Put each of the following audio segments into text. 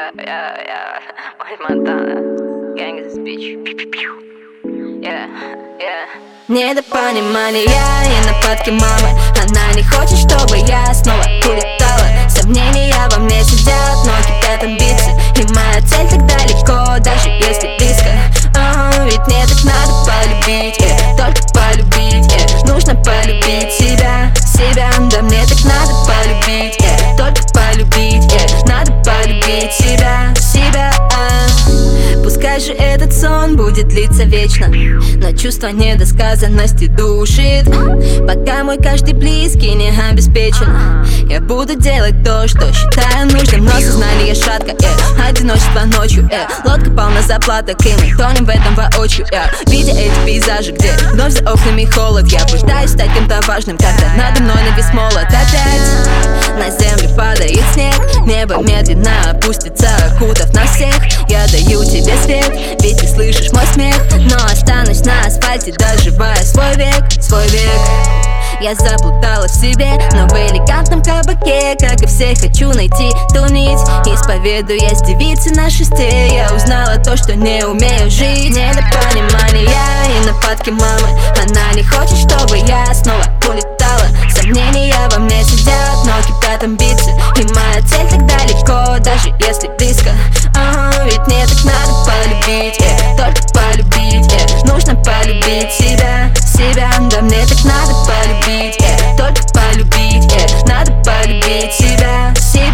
Yeah. White Montana, gang is this bitch. Yeah. Недопонимание и нападки мамы. Она не хочет, чтобы я снова улетала. Сомнения во мне сидят, но кипят амбиции. И моя цель так далеко, даже если близко. Ведь мне так надо полюбить, только полюбить, нужно полюбить себя. Да мне так надо полюбить, только полюбить, надо полюбить себя. Пускай же этот сон будет длиться вечно, но чувство недосказанности душит. Пока мой каждый близкий не обеспечен, я буду делать то, что считаю нужным. Но сознание шатко, одиночество ночью, лодка полна заплаток, и мы тонем в этом воочию, видя эти пейзажи, где вновь за окнами холод. Я пытаюсь стать кем-то важным, когда надо мной навис молот. Опять на землю падает снег, небо медленно опустится, окутав нас всех. Я даю тебе свет, ведь ты слышишь мой смех, но останусь на асфальте, доживая свой век. Я заплутала в себе, но в элегантном кабаке, как и все, хочу найти ту нить. Исповедуясь девице на шесте, я узнала то, что не умею жить. Недопонимание и нападки мамы. Она не хочет, чтобы я снова улетала. Сомнения во мне сидят, но кипят амбиции. И моя цель так далеко, даже если близко. Ведь мне так надо полюбить, только полюбить, нужно полюбить себя. Да мне так надо полюбить, только полюбить, надо полюбить себя.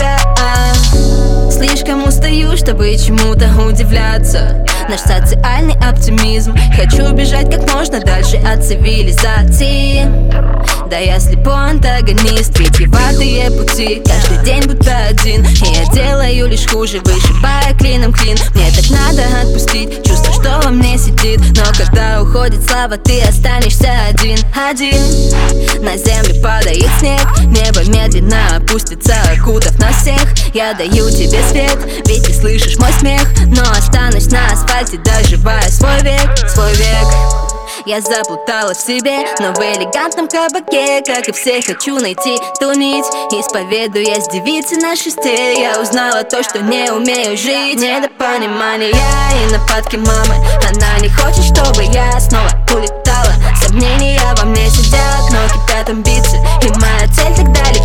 Слишком устаю, чтобы чему-то удивляться. Наш социальный оптимизм. Хочу бежать как можно дальше от цивилизации. Да я слепой антагонист, витиеватые пути. Каждый день будто один, и я делаю лишь хуже, вышибая клином клин. Мне так надо отпустить чувство, что во мне сидит. Но когда уходит слава, ты останешься один. На землю падает снег, небо медленно опустится, окутав нас всех. Я даю тебе свет, ведь ты слышишь мой смех, но останусь на асфальте, доживая свой век. Я заплутала в себе, но в элегантном кабаке, как и все, хочу найти ту нить. Исповедуясь девице на шесте, я узнала то, что не умею жить. Недопонимание и нападки мамы. Она не хочет, чтобы я снова улетала. Сомнения во мне сидят, но кипят амбиции. И моя цель так далее.